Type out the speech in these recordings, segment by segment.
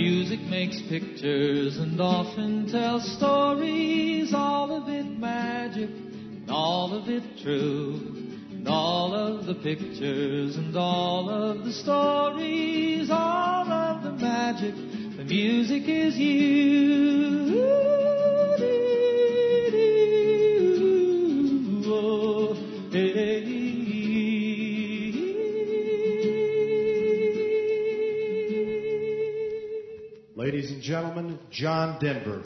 Music makes pictures and often tells stories, all of it magic, and all of it true. And all of the pictures and all of the stories, all of the magic, the music is you. Oh, hey. Ladies and gentlemen, John Denver.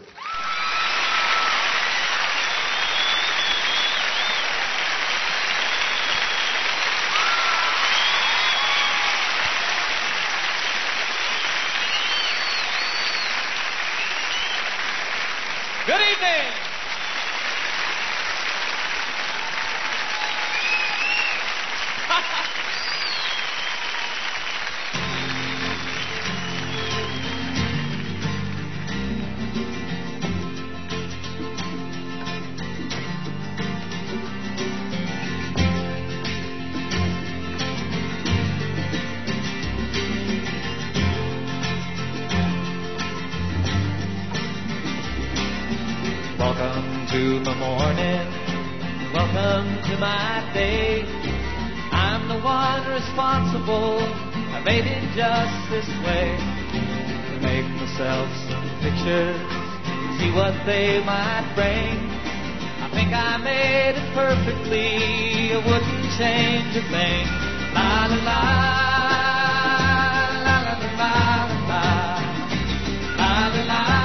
Good evening. Welcome to my morning, welcome to my day. I'm the one responsible, I made it just this way. To make myself some pictures, see what they might bring. I think I made it perfectly, I wouldn't change a thing. La la la, la la la la la, la la la.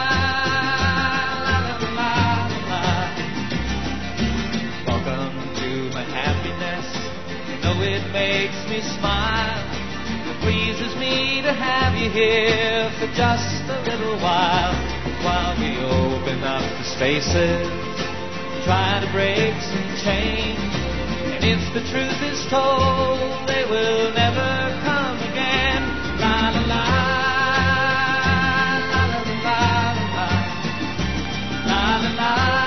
It makes me smile. It pleases me to have you here for just a little while we open up the spaces, try to break some change. And if the truth is told, they will never come again. La la la, la la la la, la la la.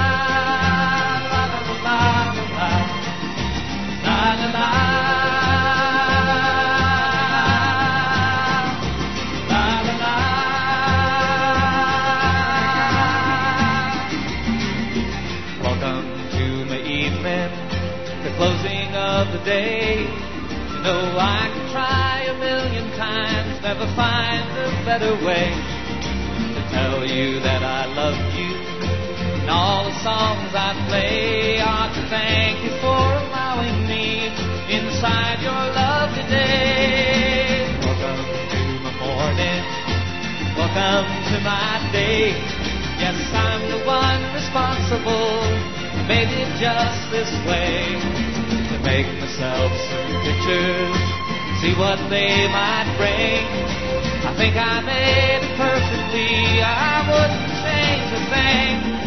Closing of the day. You know I could try a million times, never find a better way to tell you that I love you. And all the songs I play are to thank you for allowing me inside your lovely day. Welcome to my morning, welcome to my day. Yes, I'm the one responsible, made it just this way. Make myself some pictures, see what they might bring. I think I made it perfectly, I wouldn't change a thing.